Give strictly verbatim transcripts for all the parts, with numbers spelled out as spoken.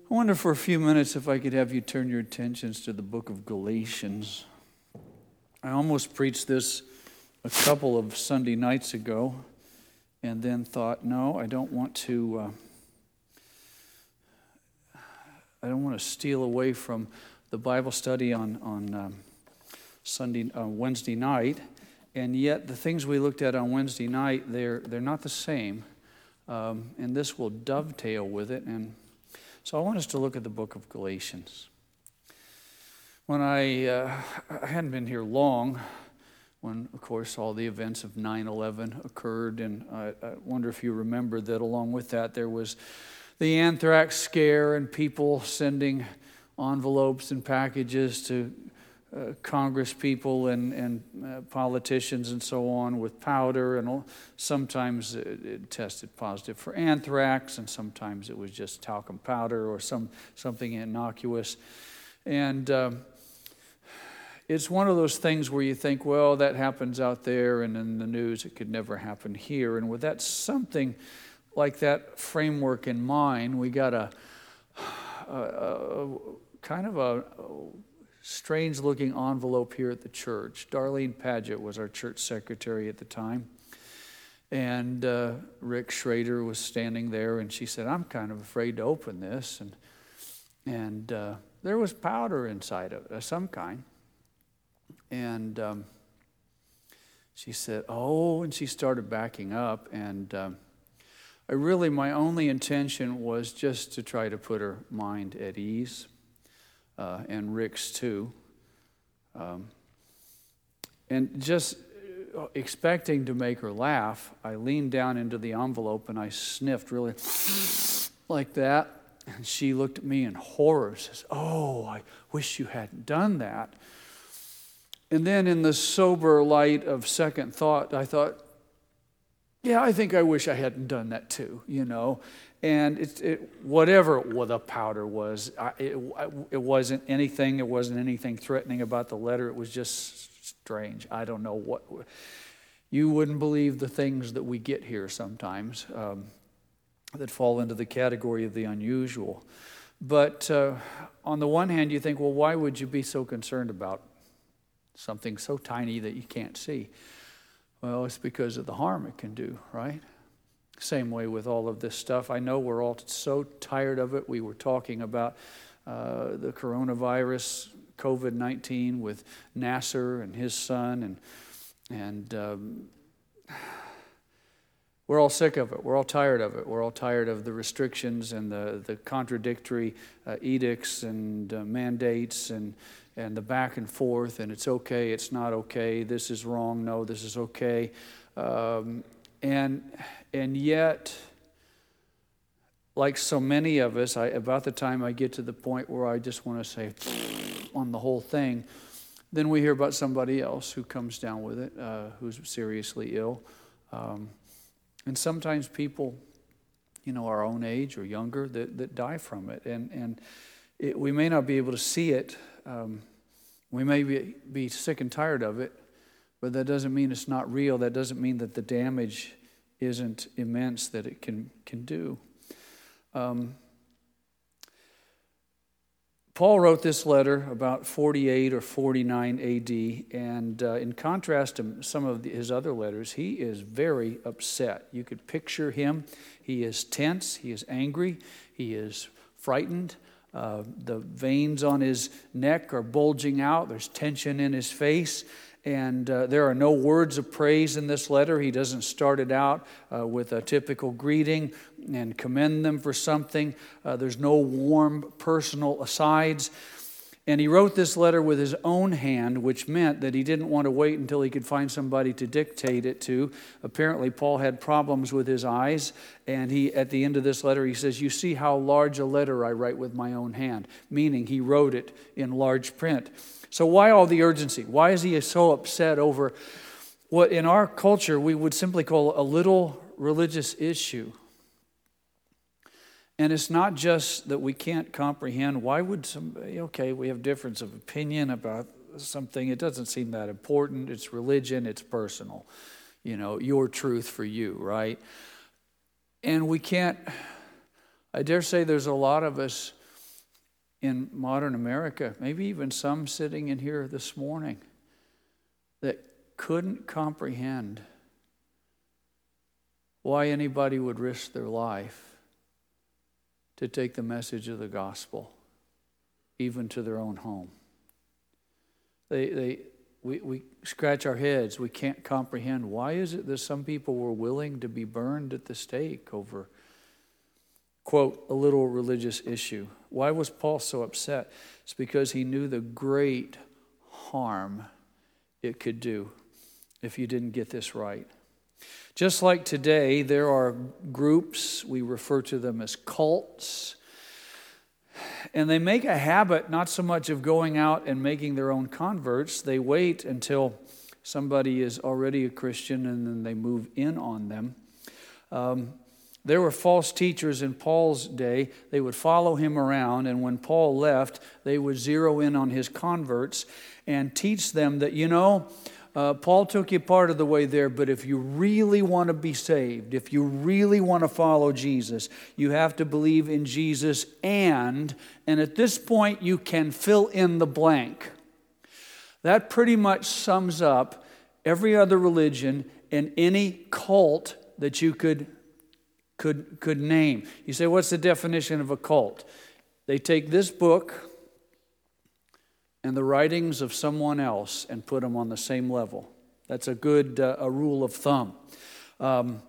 I wonder for a few minutes if I could have you turn your attentions to the book of Galatians. I almost preached this a couple of Sunday nights ago and then thought, no, I don't want to uh, I don't want to steal away from the Bible study on, on um, Sunday uh, Wednesday night, and yet the things we looked at on Wednesday night, they're they're not the same, um, and this will dovetail with it. And so I want us to look at the book of Galatians. When I, uh, I hadn't been here long, when, of course, all the events of nine eleven occurred, and I, I wonder if you remember that along with that there was the anthrax scare and people sending envelopes and packages to uh, Congress people and, and uh, politicians and so on with powder, and all. Sometimes it, it tested positive for anthrax, and sometimes it was just talcum powder or some something innocuous. And um, it's one of those things where you think, well, that happens out there and in the news, it could never happen here. And with that something like that framework in mind, we got a, a, a kind of a, a strange-looking envelope here at the church. Darlene Paget was our church secretary at the time, and uh, Rick Schrader was standing there, and she said, "I'm kind of afraid to open this," and and uh, there was powder inside of it of some kind, and um, she said, "Oh," and she started backing up, and um, I really, my only intention was just to try to put her mind at ease. Uh, and Rick's too, um, and just expecting to make her laugh, I leaned down into the envelope and I sniffed really like that, and she looked at me in horror, says, "Oh, I wish you hadn't done that." And then in the sober light of second thought, I thought, yeah, I think I wish I hadn't done that too, you know. And it, it, whatever what the powder was, I, it, it wasn't anything. It wasn't anything threatening about the letter. It was just strange. I don't know what. You wouldn't believe the things that we get here sometimes um, that fall into the category of the unusual. But uh, on the one hand, you think, well, why would you be so concerned about something so tiny that you can't see? Well, it's because of the harm it can do, right? Same way with all of this stuff. I know we're all so tired of it. We were talking about uh, the coronavirus, covid nineteen, with Nasser and his son, and and um, we're all sick of it. We're all tired of it. We're all tired of the restrictions and the the contradictory uh, edicts and uh, mandates and and the back and forth. And it's okay. It's not okay. This is wrong. No, this is okay. Um, and And yet, like so many of us, I, about the time I get to the point where I just want to say on the whole thing, then we hear about somebody else who comes down with it, uh, who's seriously ill. Um, and sometimes people, you know, our own age or younger, that, that die from it. And, and it, we may not be able to see it. Um, we may be, be sick and tired of it, but that doesn't mean it's not real. That doesn't mean that the damage isn't immense that it can can do. Um, Paul wrote this letter about forty-eight or forty-nine A D, and uh, in contrast to some of the, his other letters, he is very upset. You could picture him. He is tense. He is angry. He is frightened. Uh, the veins on his neck are bulging out. There's tension in his face. And uh, there are no words of praise in this letter. He doesn't start it out uh, with a typical greeting and commend them for something. Uh, there's no warm personal asides. And he wrote this letter with his own hand, which meant that he didn't want to wait until he could find somebody to dictate it to. Apparently, Paul had problems with his eyes. And he, at the end of this letter, he says, "You see how large a letter I write with my own hand," meaning he wrote it in large print. So why all the urgency? Why is he so upset over what in our culture we would simply call a little religious issue? And it's not just that we can't comprehend. Why would somebody, okay, we have difference of opinion about something. It doesn't seem that important. It's religion. It's personal. You know, your truth for you, right? And we can't, I dare say there's a lot of us in modern America, maybe even some sitting in here this morning, that couldn't comprehend why anybody would risk their life to take the message of the gospel, even to their own home. They, they, we, we scratch our heads. We can't comprehend. Why is it that some people were willing to be burned at the stake over, quote, a little religious issue? Why was Paul so upset? It's because he knew the great harm it could do if you didn't get this right. Just like today, there are groups, we refer to them as cults, and they make a habit not so much of going out and making their own converts. They wait until somebody is already a Christian and then they move in on them. Um, there were false teachers in Paul's day. They would follow him around, and when Paul left, they would zero in on his converts and teach them that, you know, Uh, Paul took you part of the way there, but if you really want to be saved, if you really want to follow Jesus, you have to believe in Jesus and, and at this point you can fill in the blank. That pretty much sums up every other religion and any cult that you could, could, could name. You say, what's the definition of a cult? They take this book and the writings of someone else and put them on the same level. That's a good uh, a rule of thumb. Um,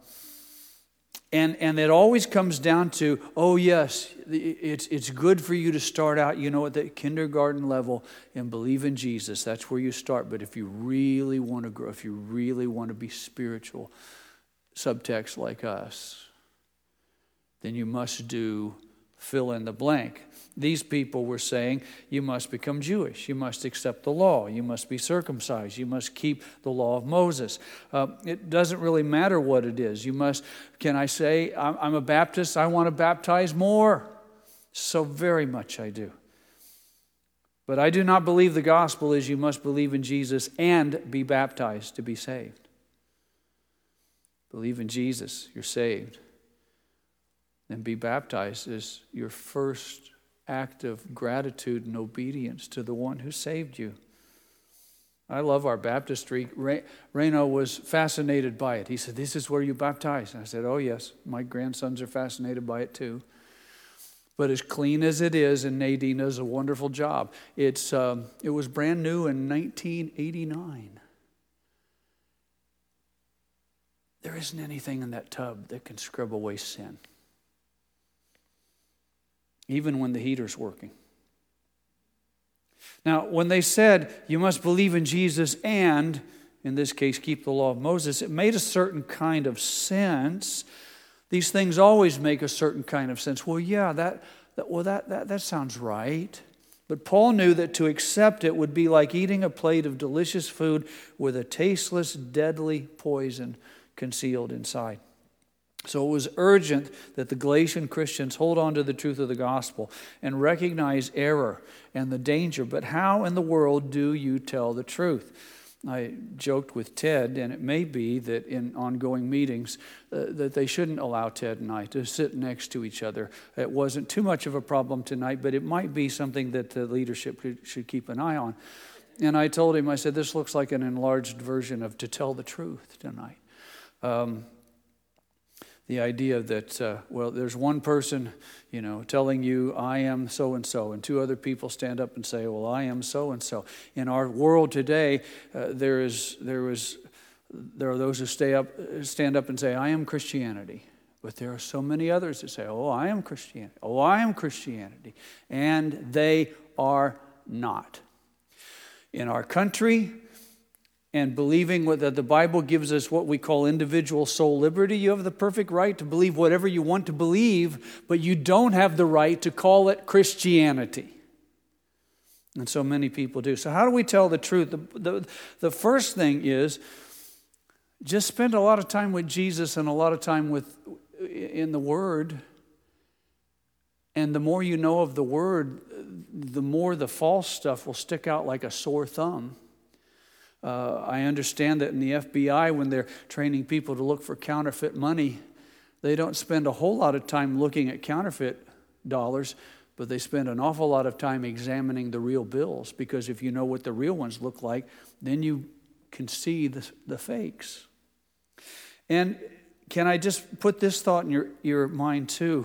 and and it always comes down to, oh yes, it's it's good for you to start out, you know, at the kindergarten level and believe in Jesus. That's where you start. But if you really want to grow, if you really want to be spiritual, subtext like us, then you must do fill in the blank. These people were saying, you must become Jewish. You must accept the law. You must be circumcised. You must keep the law of Moses. Uh, it doesn't really matter what it is. You must, can I say, I'm, I'm a Baptist, I want to baptize more. So very much I do. But I do not believe the gospel is you must believe in Jesus and be baptized to be saved. Believe in Jesus, you're saved. And be baptized is your first act of gratitude and obedience to the one who saved you. I love our baptistry. Reno was fascinated by it. He said, this is where you baptize. And I said, oh yes, my grandsons are fascinated by it too. But as clean as it is, and Nadine does a wonderful job, it's um, it was brand new in nineteen eighty-nine. There isn't anything in that tub that can scrub away sin, even when the heater's working. Now, when they said, you must believe in Jesus and, in this case, keep the law of Moses, it made a certain kind of sense. These things always make a certain kind of sense. Well, yeah, that, that well, that, that, that sounds right. But Paul knew that to accept it would be like eating a plate of delicious food with a tasteless, deadly poison concealed inside. So it was urgent that the Galatian Christians hold on to the truth of the gospel and recognize error and the danger. But how in the world do you tell the truth? I joked with Ted, and it may be that in ongoing meetings uh, that they shouldn't allow Ted and I to sit next to each other. It wasn't too much of a problem tonight, but it might be something that the leadership should keep an eye on. And I told him, I said, this looks like an enlarged version of to tell the truth tonight. Um, The idea that, uh, well, there's one person, you know, telling you, I am so-and-so, and two other people stand up and say, well, I am so-and-so. In our world today, uh, there is, there is, there are those who stay up, stand up and say, I am Christianity. But there are so many others that say, oh, I am Christianity. Oh, I am Christianity. And they are not. In our country, and believing that the Bible gives us what we call individual soul liberty, you have the perfect right to believe whatever you want to believe, but you don't have the right to call it Christianity. And so many people do. So how do we tell the truth? The, the, the first thing is just spend a lot of time with Jesus and a lot of time with in the Word. And the more you know of the Word, the more the false stuff will stick out like a sore thumb. Uh, I understand that in the F B I, when they're training people to look for counterfeit money, they don't spend a whole lot of time looking at counterfeit dollars, but they spend an awful lot of time examining the real bills, because if you know what the real ones look like, then you can see the, the fakes. And can I just put this thought in your, your mind too?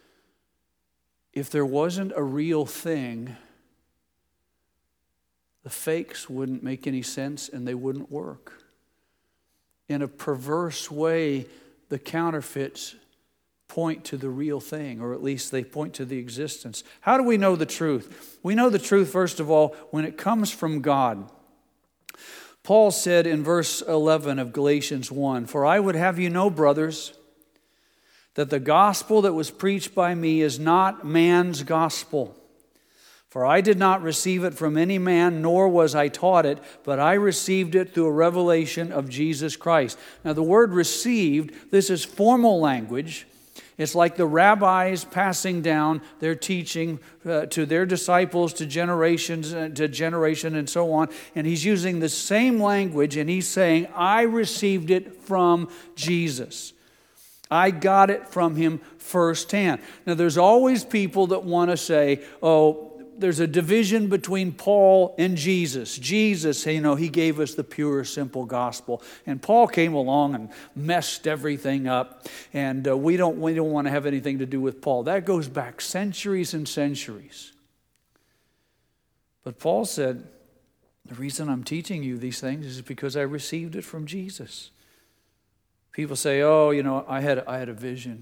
If there wasn't a real thing, the fakes wouldn't make any sense and they wouldn't work. In a perverse way, the counterfeits point to the real thing, or at least they point to the existence. How do we know the truth? We know the truth, first of all, when it comes from God. Paul said in verse eleven of Galatians one, "For I would have you know, brothers, that the gospel that was preached by me is not man's gospel. For I did not receive it from any man, nor was I taught it, but I received it through a revelation of Jesus Christ." Now the word received, this is formal language. It's like the rabbis passing down their teaching uh, to their disciples, to generations, uh, to generation, and so on. And he's using the same language, and he's saying, I received it from Jesus. I got it from him firsthand. Now, there's always people that want to say, oh, there's a division between Paul and Jesus. Jesus, you know, he gave us the pure, simple gospel. And Paul came along and messed everything up. And uh, we don't, we don't want to have anything to do with Paul. That goes back centuries and centuries. But Paul said, the reason I'm teaching you these things is because I received it from Jesus. People say, oh, you know, I had, I had a vision.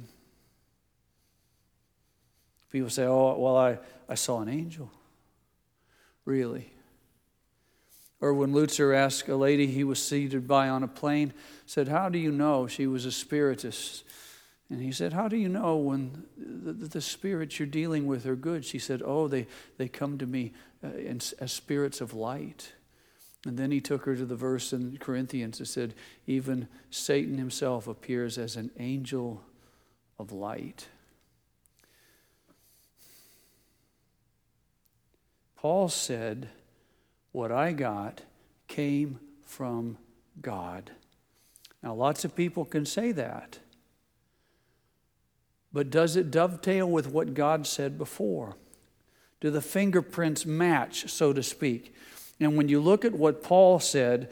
People say, oh, well, I, I saw an angel. Really? Or when Lutzer asked a lady he was seated by on a plane, said, how do you know? She was a spiritist. And he said, how do you know when the, the spirits you're dealing with are good? She said, oh, they, they come to me uh, in, as spirits of light. And then he took her to the verse in Corinthians that said, even Satan himself appears as an angel of light. Paul said, what I got came from God. Now, lots of people can say that. But does it dovetail with what God said before? Do the fingerprints match, so to speak? And when you look at what Paul said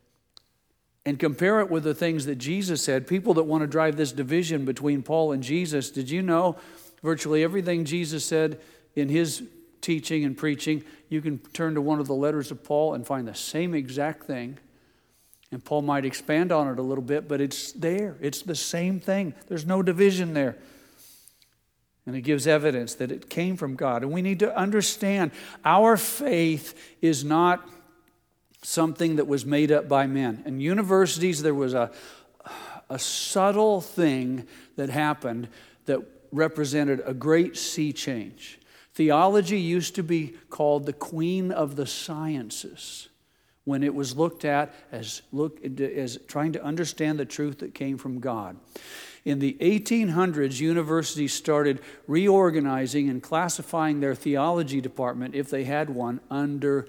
and compare it with the things that Jesus said, people that want to drive this division between Paul and Jesus, did you know virtually everything Jesus said in his teaching and preaching, you can turn to one of the letters of Paul and find the same exact thing. And Paul might expand on it a little bit, but it's there. It's the same thing. There's no division there. And it gives evidence that it came from God. And we need to understand our faith is not something that was made up by men. In universities, there was a, a subtle thing that happened that represented a great sea change. Theology used to be called the queen of the sciences when it was looked at as, look, as trying to understand the truth that came from God. In the eighteen hundreds, universities started reorganizing and classifying their theology department, if they had one, under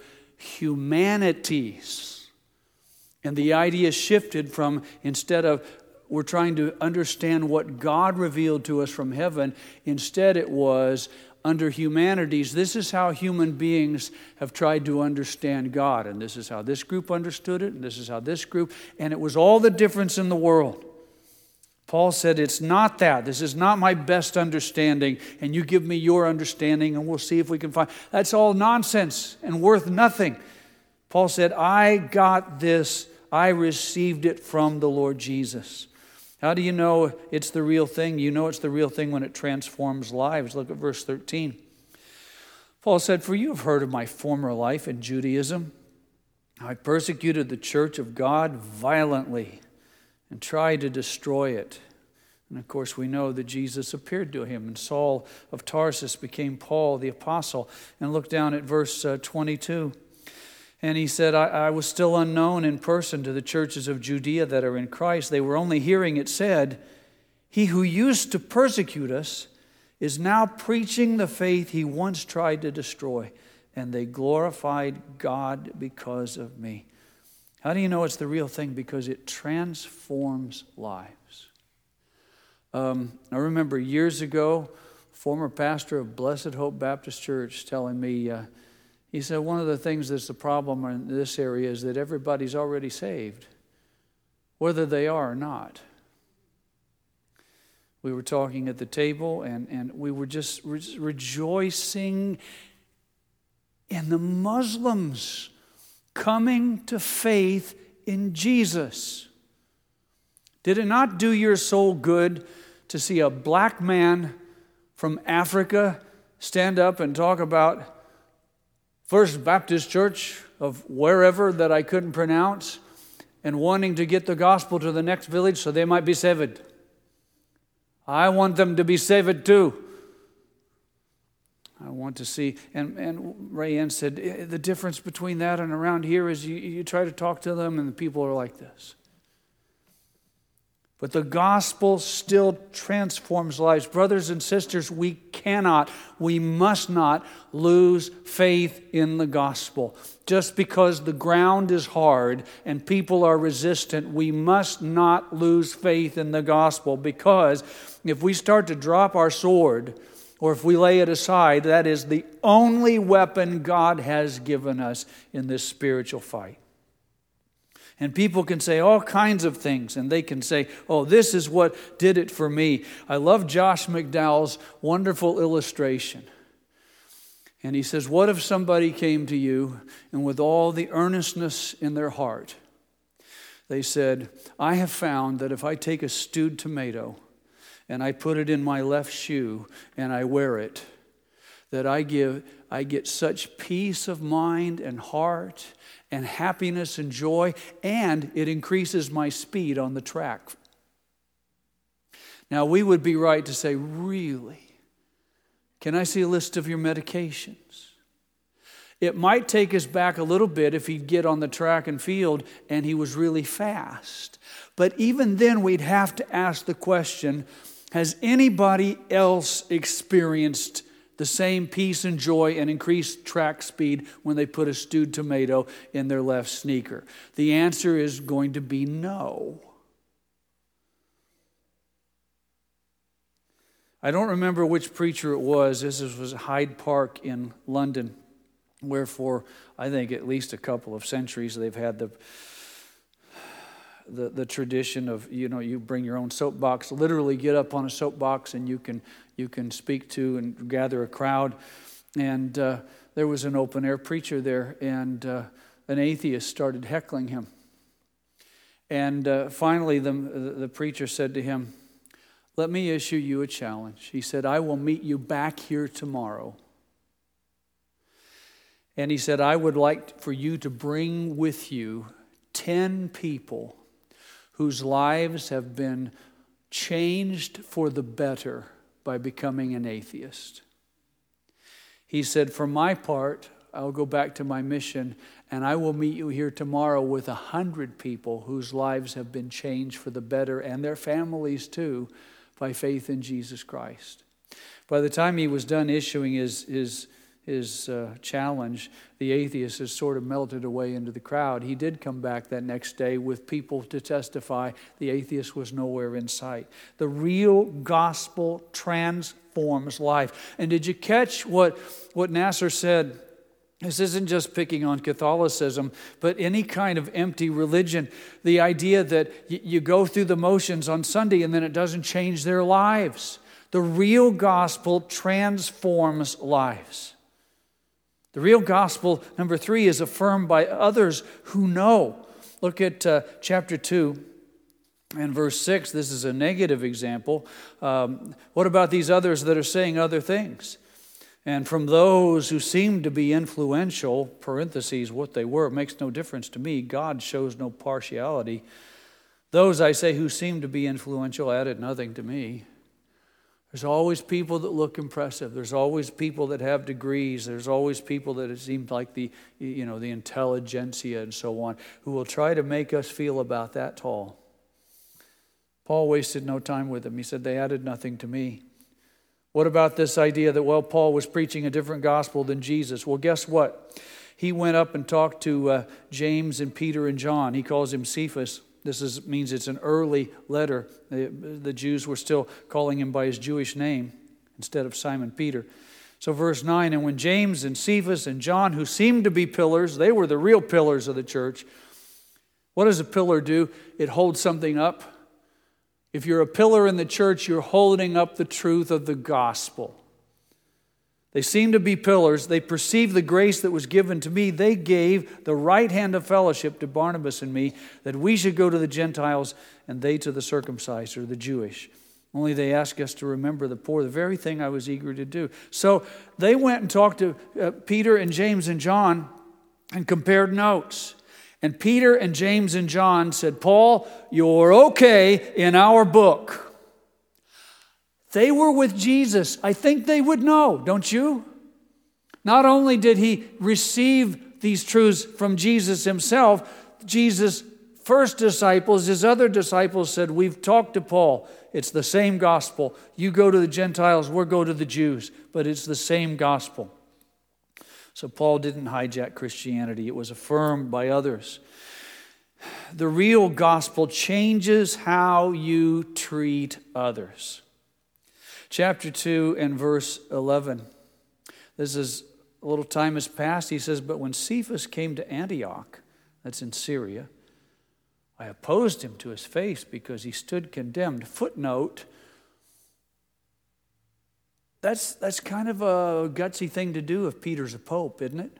humanities. And the idea shifted from, instead of we're trying to understand what God revealed to us from heaven, instead it was under humanities, this is how human beings have tried to understand God. And this is how this group understood it, and this is how this group, and it was all the difference in the world. Paul said, it's not that. This is not my best understanding, and you give me your understanding, and we'll see if we can find. That's all nonsense and worth nothing. Paul said, I got this. I received it from the Lord Jesus. How do you know it's the real thing? You know it's the real thing when it transforms lives. Look at verse thirteen. Paul said, for you have heard of my former life in Judaism. I persecuted the church of God violently and tried to destroy it. And of course we know that Jesus appeared to him, and Saul of Tarsus became Paul the apostle. And look down at verse uh, twenty-two. And he said, I, I was still unknown in person to the churches of Judea that are in Christ. They were only hearing it said, he who used to persecute us is now preaching the faith he once tried to destroy. And they glorified God because of me. How do you know it's the real thing? Because it transforms lives. Um, I remember years ago, former pastor of Blessed Hope Baptist Church, telling me, uh, he said, one of the things that's the problem in this area is that everybody's already saved, whether they are or not. We were talking at the table, and, and we were just re- rejoicing in the Muslims coming to faith in Jesus. Did it not do your soul good to see a black man from Africa stand up and talk about First Baptist Church of wherever that I couldn't pronounce, and wanting to get the gospel to the next village so they might be saved? I want them to be saved too. I want to see, and, and Ray Ann said, the difference between that and around here is you, you try to talk to them and the people are like this. But the gospel still transforms lives. Brothers and sisters, we cannot, we must not lose faith in the gospel. Just because the ground is hard and people are resistant, we must not lose faith in the gospel, because if we start to drop our sword, or if we lay it aside, that is the only weapon God has given us in this spiritual fight. And people can say all kinds of things, and they can say, oh, this is what did it for me. I love Josh McDowell's wonderful illustration. And he says, what if somebody came to you and with all the earnestness in their heart, they said, I have found that if I take a stewed tomato and I put it in my left shoe and I wear it, that I give, I get such peace of mind and heart and happiness and joy, and it increases my speed on the track. Now, we would be right to say, really? Can I see a list of your medications? It might take us back a little bit if he'd get on the track and field and he was really fast. But even then, we'd have to ask the question, has anybody else experienced the same peace and joy and increased track speed when they put a stewed tomato in their left sneaker? The answer is going to be no. I don't remember which preacher it was. This was Hyde Park in London, where for, I think, at least a couple of centuries they've had the The, the tradition of, you know, you bring your own soapbox, literally get up on a soapbox and you can you can speak to and gather a crowd. And uh, there was an open air preacher there, and uh, an atheist started heckling him. And uh, finally the, the preacher said to him, let me issue you a challenge. He said, I will meet you back here tomorrow. And he said, I would like for you to bring with you ten people whose lives have been changed for the better by becoming an atheist. He said, for my part, I'll go back to my mission, and I will meet you here tomorrow with a hundred people whose lives have been changed for the better, and their families too, by faith in Jesus Christ. By the time he was done issuing his his his uh, challenge, the atheist has sort of melted away into the crowd. He did come back that next day with people to testify. The atheist was nowhere in sight. The real gospel transforms life. And did you catch what, what Nasser said? This isn't just picking on Catholicism, but any kind of empty religion. The idea that y- you go through the motions on Sunday and then it doesn't change their lives. The real gospel transforms lives. The real gospel, number three, is affirmed by others who know. Look at uh, chapter two and verse six. This is a negative example. Um, what about these others that are saying other things? And from those who seem to be influential, parentheses, what they were, makes no difference to me. God shows no partiality. Those, I say, who seem to be influential added nothing to me. There's always people that look impressive. There's always people that have degrees. There's always people that it seems like the, you know, the intelligentsia and so on, who will try to make us feel about that tall. Paul wasted no time with them. He said, they added nothing to me. What about this idea that, well, Paul was preaching a different gospel than Jesus? Well, guess what? He went up and talked to uh, James and Peter and John. He calls him Cephas. This is, means it's an early letter. The, the Jews were still calling him by his Jewish name. instead of Simon Peter. So verse nine, and when James and Cephas and John, who seemed to be pillars, they were the real pillars of the church. What does a pillar do? It holds something up. If you're a pillar in the church, you're holding up the truth of the gospel. They seemed to be pillars. They perceived the grace that was given to me. They gave the right hand of fellowship to Barnabas and me, that we should go to the Gentiles and they to the circumcised, or the Jewish. Only they asked us to remember the poor, the very thing I was eager to do. So they went and talked to uh, Peter and James and John and compared notes. And Peter and James and John said, Paul, you're okay in our book. They were with Jesus. I think they would know, don't you? Not only did he receive these truths from Jesus himself, Jesus' first disciples, his other disciples said, we've talked to Paul. It's the same gospel. You go to the Gentiles, we'll go to the Jews. But it's the same gospel. So Paul didn't hijack Christianity. It was affirmed by others. The real gospel changes how you treat others. Chapter two and verse eleven. This is, a little time has passed. He says, but when Cephas came to Antioch, that's in Syria, I opposed him to his face because he stood condemned. Footnote, that's, that's kind of a gutsy thing to do if Peter's a pope, isn't it?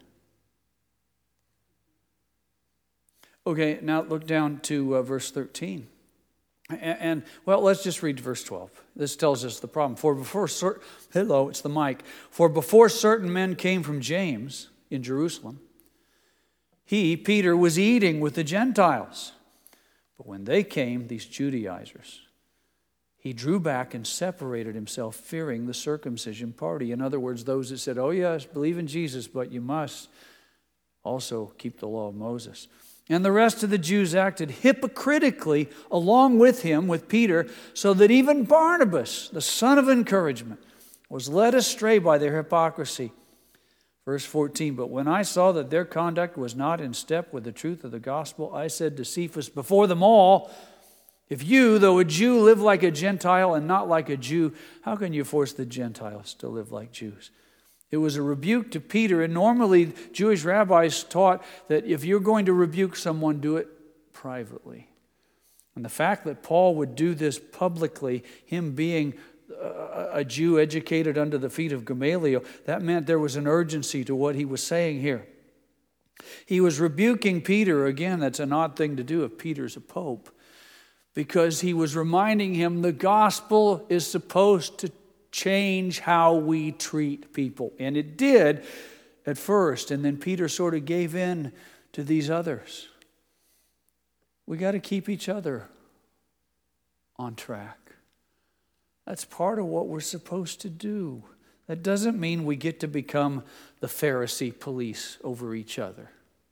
Okay, now look down to uh, verse thirteen. And, and, well, let's just read verse twelve. This tells us the problem. For before certain, hello, it's the mic. For before certain men came from James in Jerusalem, he, Peter, was eating with the Gentiles. But when they came, these Judaizers, he drew back and separated himself, fearing the circumcision party. In other words, those that said, oh yes, believe in Jesus, but you must also keep the law of Moses. And the rest of the Jews acted hypocritically along with him, with Peter, so that even Barnabas, the son of encouragement, was led astray by their hypocrisy. Verse fourteen, but when I saw that their conduct was not in step with the truth of the gospel, I said to Cephas before them all, if you, though a Jew, live like a Gentile and not like a Jew, how can you force the Gentiles to live like Jews? It was a rebuke to Peter, and normally Jewish rabbis taught that if you're going to rebuke someone, do it privately. And the fact that Paul would do this publicly, him being a Jew educated under the feet of Gamaliel, that meant there was an urgency to what he was saying here. He was rebuking Peter. Again, that's an odd thing to do if Peter's a pope, because he was reminding him the gospel is supposed to change how we treat people. And it did at first, and then Peter sort of gave in to these others. We got to keep each other on track. That's part of what we're supposed to do. That doesn't mean we get to become the Pharisee police over each other.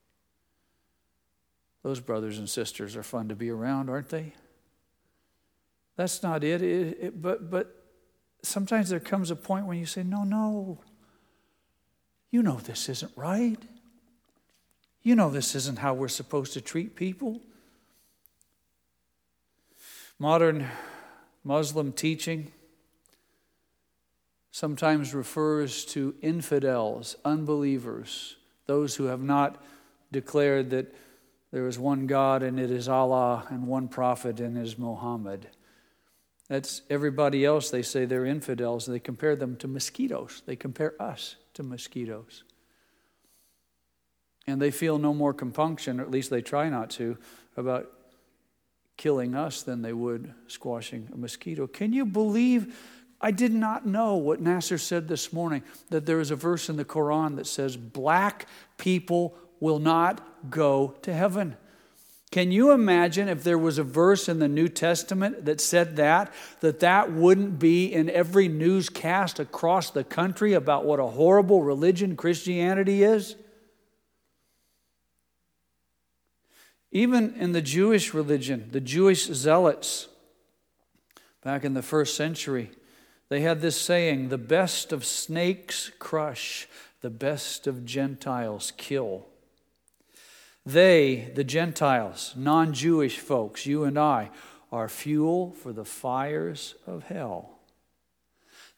Those brothers and sisters are fun to be around, aren't they? That's not it. it, it but but sometimes there comes a point when you say, no, no. You know this isn't right. You know this isn't how we're supposed to treat people. Modern Muslim teaching sometimes refers to infidels, unbelievers, those who have not declared that there is one God and it is Allah, and one prophet and it is Muhammad. That's everybody else. They say they're infidels. They compare them to mosquitoes. They compare us to mosquitoes. And they feel no more compunction, or at least they try not to, about killing us than they would squashing a mosquito. Can you believe? I did not know what Nasser said this morning, that there is a verse in the Quran that says black people will not go to heaven. Can you imagine if there was a verse in the New Testament that said that, that that wouldn't be in every newscast across the country about what a horrible religion Christianity is? Even in the Jewish religion, the Jewish zealots, back in the first century, they had this saying, the best of snakes crush, the best of Gentiles kill. They, the Gentiles, non-Jewish folks, you and I, are fuel for the fires of hell.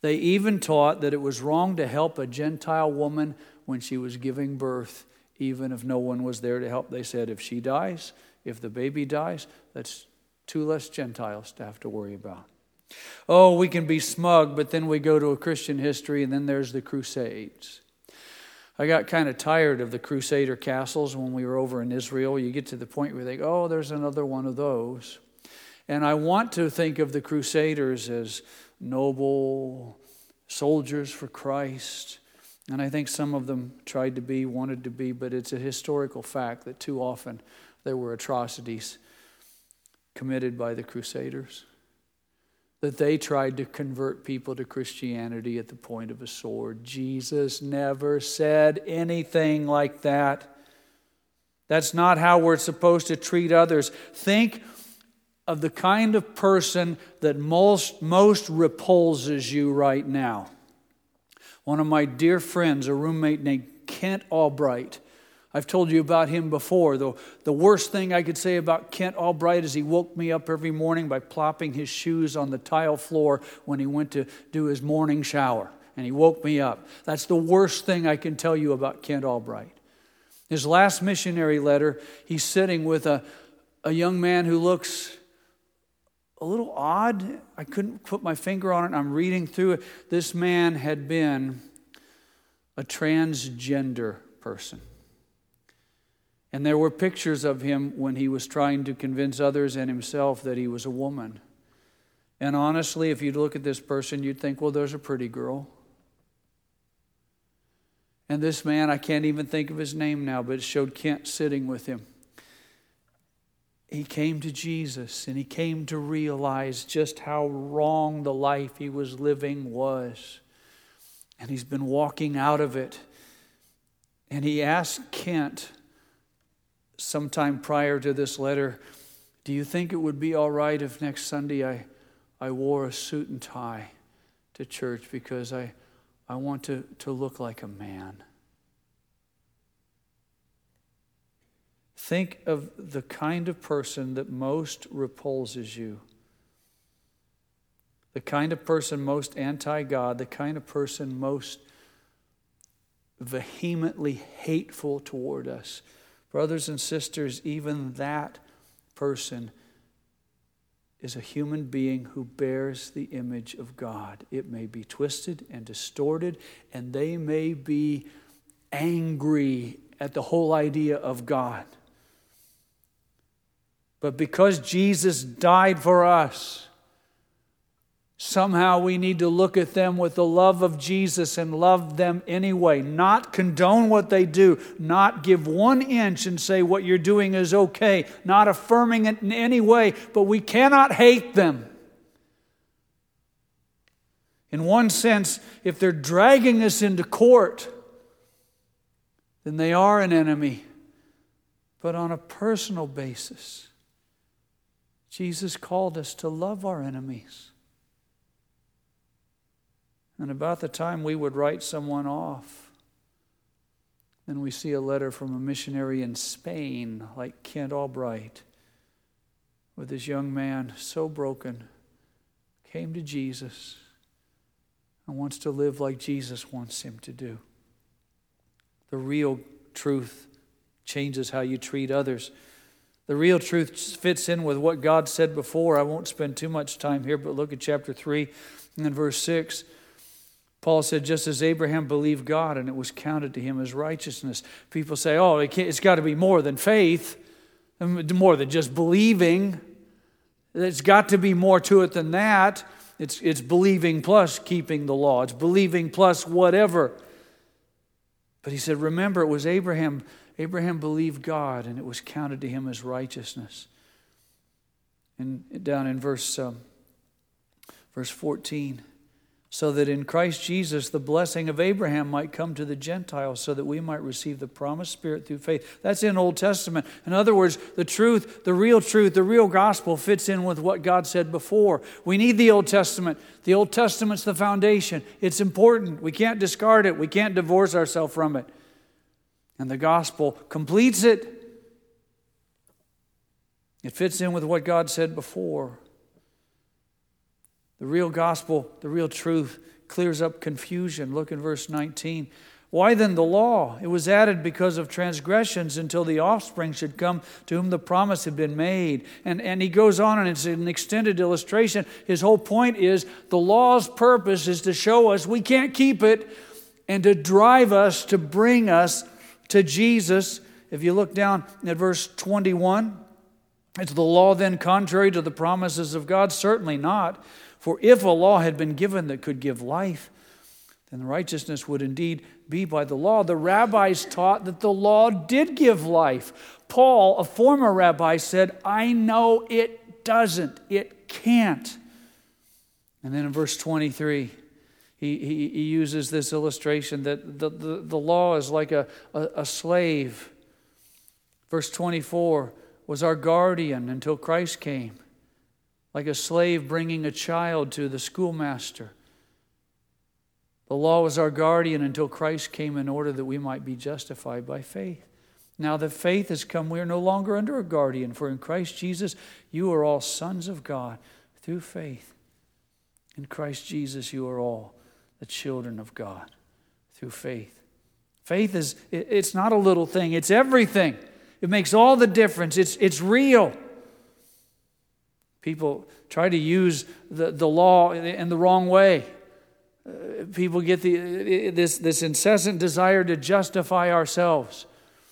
They even taught that it was wrong to help a Gentile woman when she was giving birth, even if no one was there to help. They said if she dies, if the baby dies, that's two less Gentiles to have to worry about. Oh, we can be smug, but then we go to a Christian history, and then there's the Crusades. I got kind of tired of the Crusader castles when we were over in Israel. You get to the point where you think, oh, there's another one of those. And I want to think of the Crusaders as noble soldiers for Christ. And I think some of them tried to be, wanted to be, but it's a historical fact that too often there were atrocities committed by the Crusaders. That they tried to convert people to Christianity at the point of a sword. Jesus never said anything like that. That's not how we're supposed to treat others. Think of the kind of person that most, most repulses you right now. One of my dear friends, a roommate named Kent Albright. I've told you about him before. The, the worst thing I could say about Kent Albright is he woke me up every morning by plopping his shoes on the tile floor when he went to do his morning shower. And he woke me up. That's the worst thing I can tell you about Kent Albright. His last missionary letter, he's sitting with a, a young man who looks a little odd. I couldn't put my finger on it. I'm reading through it. This man had been a transgender person. And there were pictures of him when he was trying to convince others and himself that he was a woman. And honestly, if you'd look at this person, you'd think, well, there's a pretty girl. And this man, I can't even think of his name now, but it showed Kent sitting with him. He came to Jesus, and he came to realize just how wrong the life he was living was. And he's been walking out of it. And he asked Kent, sometime prior to this letter, do you think it would be all right if next Sunday I, I wore a suit and tie to church because I, I want to, to look like a man? Think of the kind of person that most repulses you. The kind of person most anti-God, the kind of person most vehemently hateful toward us. Brothers and sisters, even that person is a human being who bears the image of God. It may be twisted and distorted, and they may be angry at the whole idea of God. But because Jesus died for us, somehow we need to look at them with the love of Jesus and love them anyway. Not condone what they do. Not give one inch and say what you're doing is okay. Not affirming it in any way. But we cannot hate them. In one sense, if they're dragging us into court, then they are an enemy. But on a personal basis, Jesus called us to love our enemies. And about the time we would write someone off, then we see a letter from a missionary in Spain like Kent Albright, with this young man so broken, came to Jesus and wants to live like Jesus wants him to do. The real truth changes how you treat others. The real truth fits in with what God said before. I won't spend too much time here, but look at chapter three and verse six. Paul said, just as Abraham believed God and it was counted to him as righteousness. People say, oh, it it's got to be more than faith, more than just believing. There's got to be more to it than that. It's, it's believing plus keeping the law. It's believing plus whatever. But he said, remember, it was Abraham. Abraham believed God and it was counted to him as righteousness. And down in verse, um, verse fourteen. So that in Christ Jesus the blessing of Abraham might come to the Gentiles so that we might receive the promised Spirit through faith. That's in Old Testament. In other words, the truth, the real truth, the real gospel fits in with what God said before. We need the Old Testament. The Old Testament's the foundation. It's important. We can't discard it. We can't divorce ourselves from it. And the gospel completes it. It fits in with what God said before. The real gospel, the real truth clears up confusion. Look in verse nineteen. Why then the law? It was added because of transgressions until the offspring should come to whom the promise had been made. And, and he goes on, and it's an extended illustration. His whole point is the law's purpose is to show us we can't keep it and to drive us, to bring us to Jesus. If you look down at verse twenty-one, is the law then contrary to the promises of God? Certainly not. For if a law had been given that could give life, then the righteousness would indeed be by the law. The rabbis taught that the law did give life. Paul, a former rabbi, said, I know it doesn't. It can't. And then in verse twenty-three, he, he, he uses this illustration that the, the, the law is like a, a, a slave. Verse twenty-four was our guardian until Christ came, like a slave bringing a child to the schoolmaster. The law was our guardian until Christ came in order that we might be justified by faith. Now that faith has come, we are no longer under a guardian, for in Christ Jesus you are all sons of God through faith. In Christ Jesus you are all the children of God through faith. Faith is, it's not a little thing, it's everything. It makes all the difference. It's, it's real. People try to use the, the law in the wrong way. Uh, people get the this, this incessant desire to justify ourselves.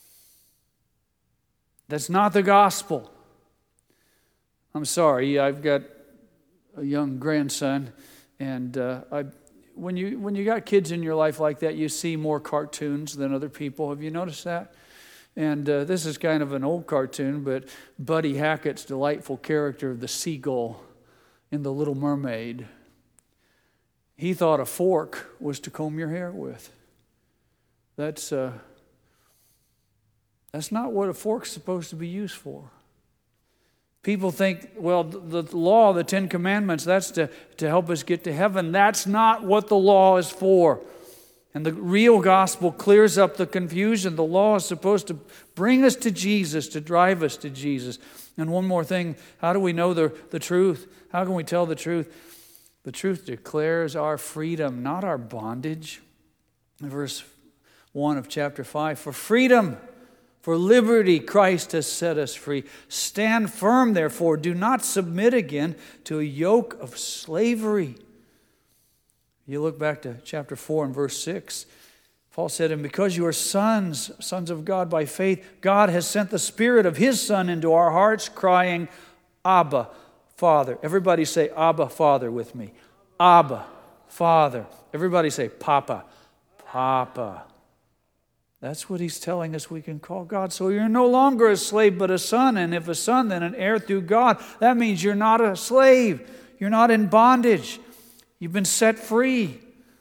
That's not the gospel. I'm sorry, I've got a young grandson, and uh, I, when you when you got kids in your life like that, you see more cartoons than other people. Have you noticed that? And uh, this is kind of an old cartoon, but Buddy Hackett's delightful character of the seagull in The Little Mermaid, he thought a fork was to comb your hair with. That's uh, that's not what a fork's supposed to be used for. People think, well, the law, the Ten Commandments, that's to, to help us get to heaven. That's not what the law is for. And the real gospel clears up the confusion. The law is supposed to bring us to Jesus, to drive us to Jesus. And one more thing, how do we know the, the truth? How can we tell the truth? The truth declares our freedom, not our bondage. In verse one of chapter five, for freedom, for liberty, Christ has set us free. Stand firm, therefore. Do not submit again to a yoke of slavery. You look back to chapter four and verse six. Paul said, and because you are sons, sons of God by faith, God has sent the Spirit of His Son into our hearts, crying, Abba, Father. Everybody say Abba, Father with me. Abba, Father. Everybody say Papa, Papa. That's what He's telling us we can call God. So you're no longer a slave but a son. And if a son, then an heir through God. That means you're not a slave. You're not in bondage. You've been set free.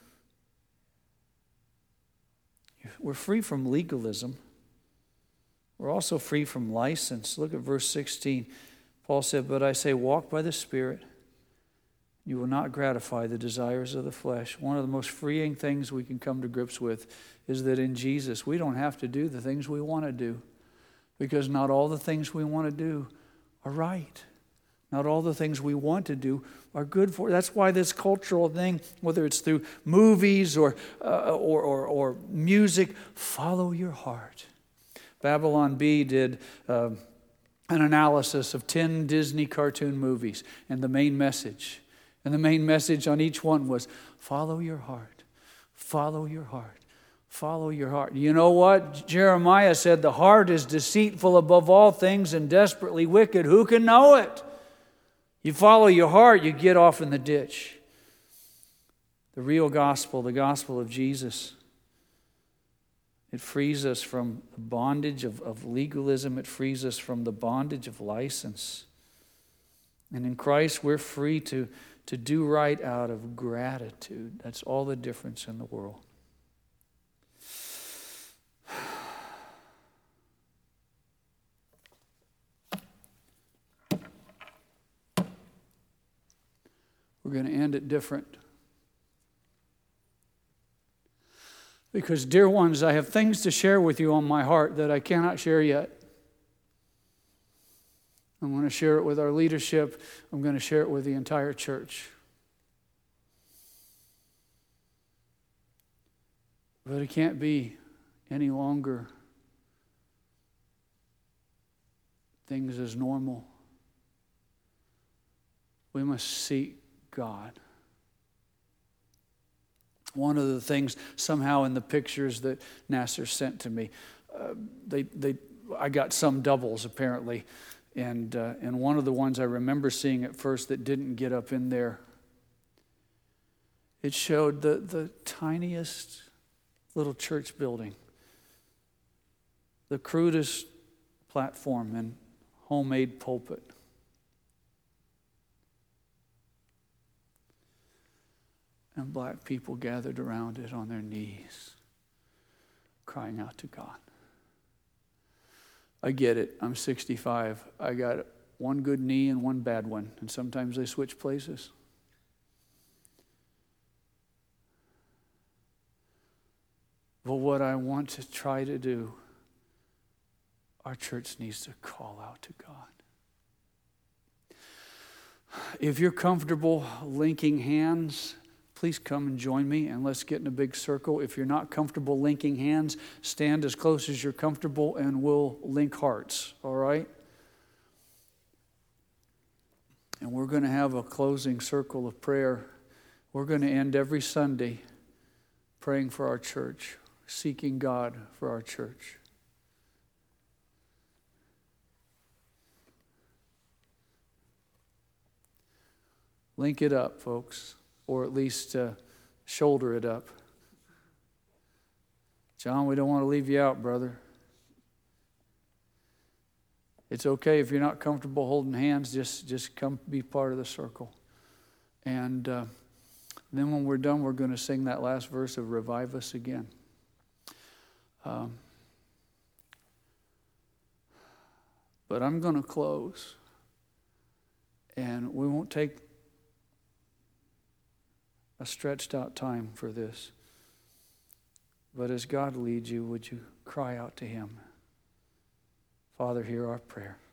We're free from legalism. We're also free from license. Look at verse sixteen. Paul said, but I say, walk by the Spirit. You will not gratify the desires of the flesh. One of the most freeing things we can come to grips with is that in Jesus, we don't have to do the things we want to do, because not all the things we want to do are right. Not all the things we want to do are good for. That's why this cultural thing, whether it's through movies or, uh, or, or, or music, follow your heart. Babylon Bee did uh, an analysis of ten Disney cartoon movies and the main message. And the main message on each one was, follow your heart, follow your heart, follow your heart. You know what? Jeremiah said, the heart is deceitful above all things and desperately wicked. Who can know it? You follow your heart, you get off in the ditch. The real gospel, the gospel of Jesus, it frees us from the bondage of, of legalism. It frees us from the bondage of license. And in Christ, we're free to, to do right out of gratitude. That's all the difference in the world. We're going to end it different. Because, dear ones, I have things to share with you on my heart that I cannot share yet. I'm going to share it with our leadership. I'm going to share it with the entire church. But it can't be any longer things as normal. We must seek God. One of the things somehow in the pictures that Nasser sent to me, uh, they they I got some doubles apparently, and uh, and one of the ones I remember seeing at first that didn't get up in there. It showed the the tiniest little church building, the crudest platform and homemade pulpit. And black people gathered around it on their knees, crying out to God. I get it. I'm sixty-five. I got one good knee and one bad one, and sometimes they switch places. But what I want to try to do, our church needs to call out to God. If you're comfortable linking hands, please come and join me and let's get in a big circle. If you're not comfortable linking hands, stand as close as you're comfortable and we'll link hearts, all right? And we're going to have a closing circle of prayer. We're going to end every Sunday praying for our church, seeking God for our church. Link it up, folks. Or at least uh, shoulder it up. John, we don't want to leave you out, brother. It's okay if you're not comfortable holding hands, just, just come be part of the circle. And uh, then when we're done, we're going to sing that last verse of Revive Us Again. Um, but I'm going to close. And we won't take a stretched out time for this. But as God leads you, would you cry out to Him? Father, hear our prayer.